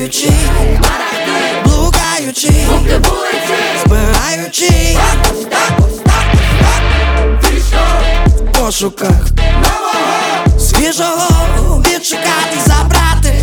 танцюючи, блукаючи, збираючи в пошуках свіжого відшукати, забрати.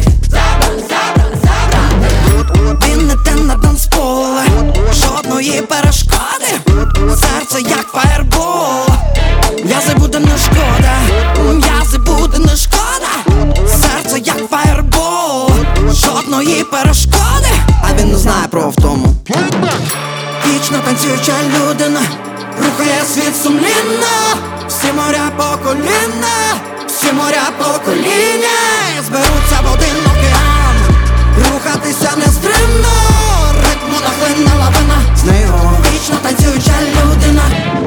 Він не те на танцполе, жодної перешкоди. Серце як фаєрбол, м'язи буде не шкода, м'язи буде не шкода. Серце як фаєрбол, жодної перешкоди. А він не знає про втому. Вічно танцююча людина рухає світ сумлінно. Всі моря по коліна, всі моря по коліна зберуться в один океан, рухатися нестримно, ритму нахлинна лавина. З нею вічно танцююча людина.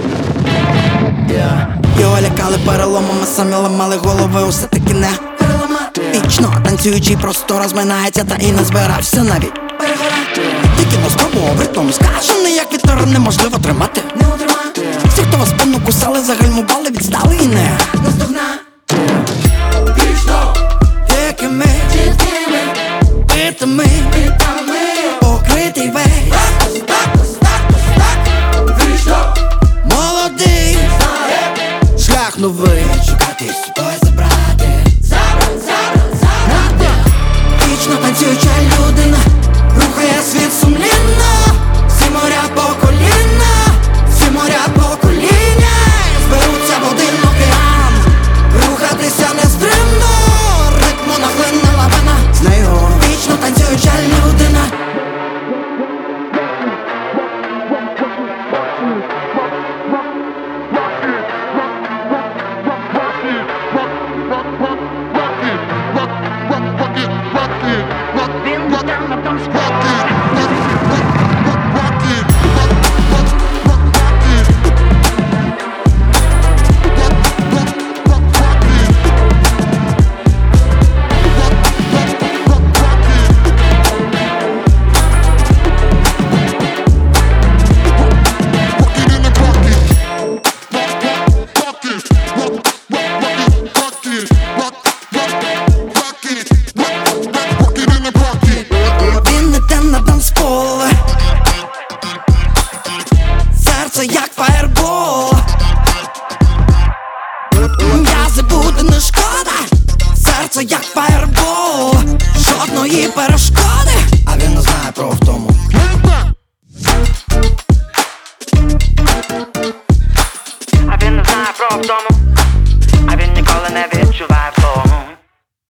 Його лякали переломами, самі ламали голови, усе таки не переламати. Вічно танцюючий просто розминається, та і не збирався навіть перегорати. Тільки не спробував ритмом скажений, як вітер неможливо тримати. Всі, хто вас спину кусали, загальмували, відстали і не наздогнати. Вічно дикими, битими, покритий весь. Вічно молодий, шлях новий, шукати собою, забрати. Вічно танцююча